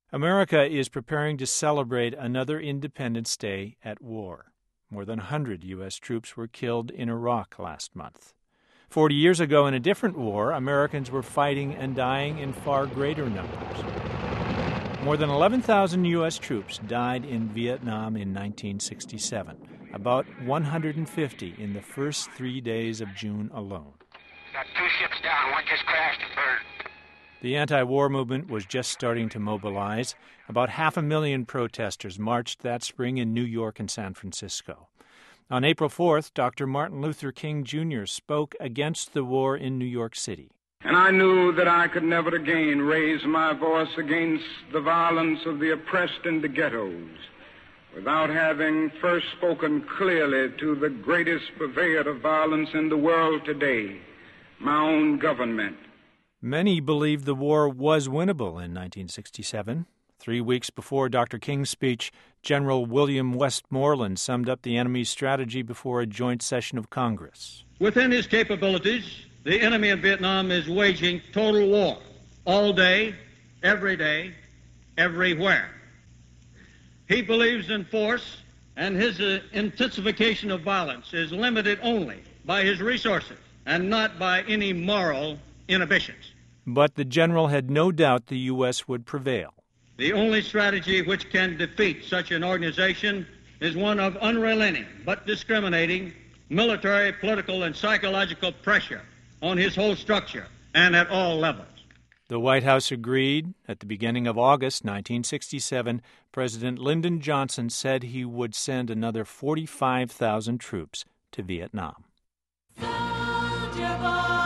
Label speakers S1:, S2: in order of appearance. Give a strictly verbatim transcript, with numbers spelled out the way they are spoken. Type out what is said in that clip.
S1: America is preparing to celebrate another Independence Day at war. More than one hundred U S troops were killed in Iraq last month. Forty years ago, in a different war, Americans were fighting and dying in far greater numbers. More than eleven thousand U S troops died in Vietnam in nineteen sixty-seven, about one hundred fifty in the first three days of June alone.
S2: Got two ships down, one just crashed and burned.
S1: The anti-war movement was just starting to mobilize. About half a million protesters marched that spring in New York and San Francisco. On April fourth, Doctor Martin Luther King Junior spoke against the war in New York City.
S3: And I knew that I could never again raise my voice against the violence of the oppressed in the ghettos without having first spoken clearly to the greatest purveyor of violence in the world today, my own government.
S1: Many believed the war was winnable in nineteen sixty-seven. Three weeks before Doctor King's speech, General William Westmoreland summed up the enemy's strategy before a joint session of Congress.
S4: Within his capabilities, the enemy in Vietnam is waging total war, all day, every day, everywhere. He believes in force, and his uh, intensification of violence is limited only by his resources and not by any moral inhibitions.
S1: But the general had no doubt the U S would prevail.
S4: The only strategy which can defeat such an organization is one of unrelenting but discriminating military, political, and psychological pressure on his whole structure and at all levels.
S1: The White House agreed. At the beginning of August nineteen sixty-seven, President Lyndon Johnson said he would send another forty-five thousand troops to Vietnam. Soldier boy.